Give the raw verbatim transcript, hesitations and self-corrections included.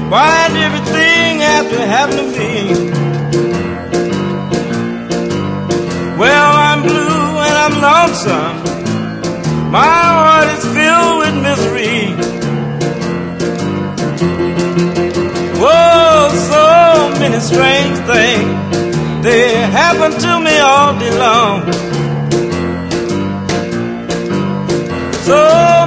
Why'd everything have to happen to me? Well, I'm blue and I'm lonesome. My heart is filled with misery. Whoa, so many strange things, they happen to me all day long. So